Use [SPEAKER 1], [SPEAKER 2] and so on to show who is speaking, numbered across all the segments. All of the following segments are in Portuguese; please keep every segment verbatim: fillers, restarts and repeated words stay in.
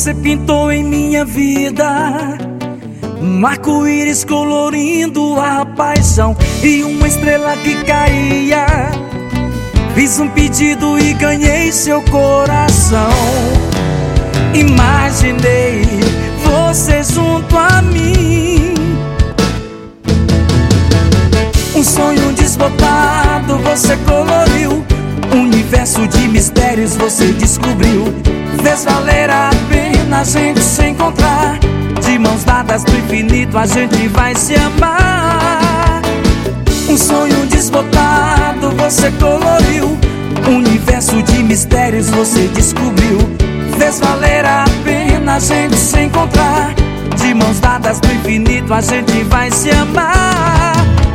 [SPEAKER 1] Você pintou em minha vida um arco-íris colorindo a paixão e uma estrela que caía. Fiz um pedido e ganhei seu coração. Imaginei você junto a mim, um sonho desbotado você coloriu. Um universo de mistérios você descobriu. Fez valer a pena a gente se encontrar. De mãos dadas pro infinito a gente vai se amar. Um sonho desbotado você coloriu. Um universo de mistérios você descobriu. Fez valer a pena a gente se encontrar. De mãos dadas pro infinito a gente vai se amar.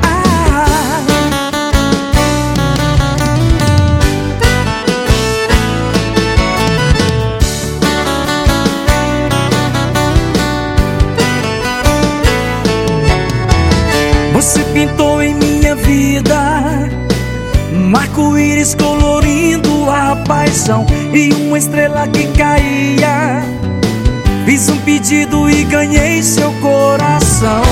[SPEAKER 1] Você pintou em minha vida um arco-íris colorindo a paixão e uma estrela que caía. Fiz um pedido e ganhei seu coração.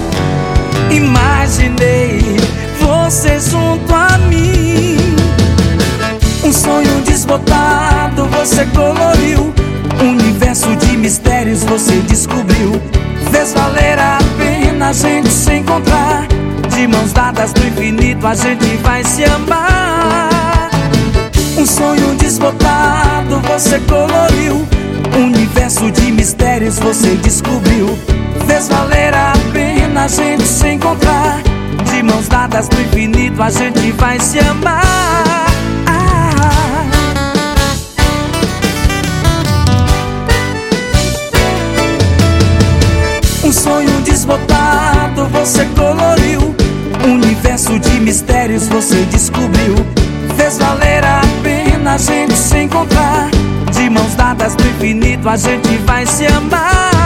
[SPEAKER 1] Imaginei você junto a mim, um sonho desbotado você coloriu. Um universo de mistérios você descobriu. Fez valer a pena a gente se encontrar. De mãos dadas pro infinito a gente vai se amar. Um sonho desbotado você coloriu. Um universo de mistérios você descobriu. Fez valer a pena a gente se encontrar. De mãos dadas pro infinito a gente vai se amar. Um sonho desbotado você coloriu. Um universo de mistérios você descobriu. Fez valer a pena a gente se encontrar. De mãos dadas pro infinito a gente vai se amar.